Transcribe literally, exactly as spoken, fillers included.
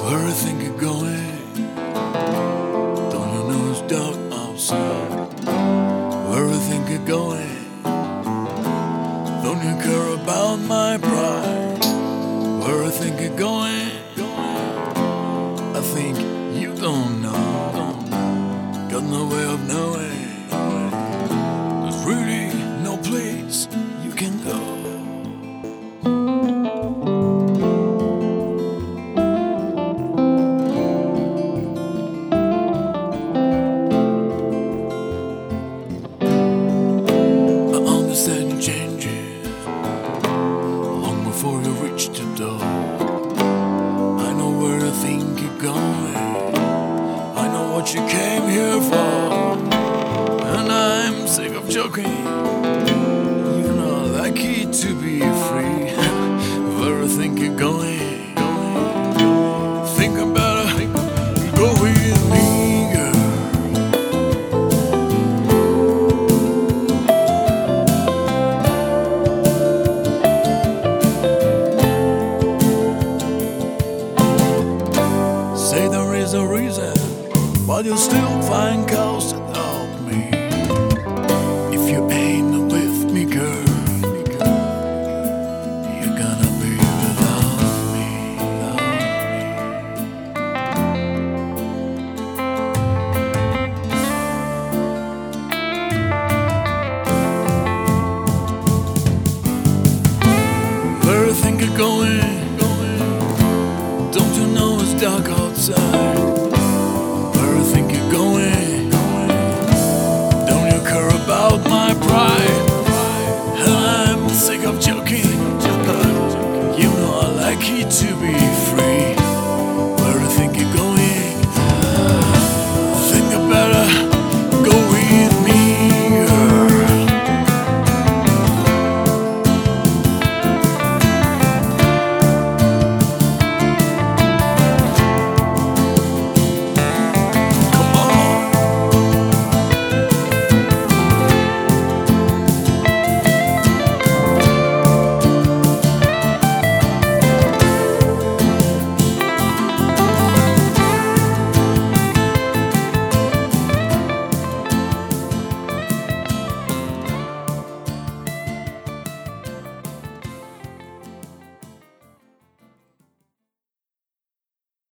Where I think you're going? Don't you know it's dark outside? Where I think you're going? Don't you care about my pride? Where I think you're going? I think you don't know. Got no way of knowing. There's really no place you can go. Changes long before you reach the door. I know where you think you're going. I know what you came here for. And I'm sick of joking. You're not lucky to be free. Where you think you're going? Think about it. Go with me, girl. Say there is a reason, but you'll still find cause without me. If you ain't with me, girl, you're gonna be without me. Where you think you're going? Don't you know it's dark outside?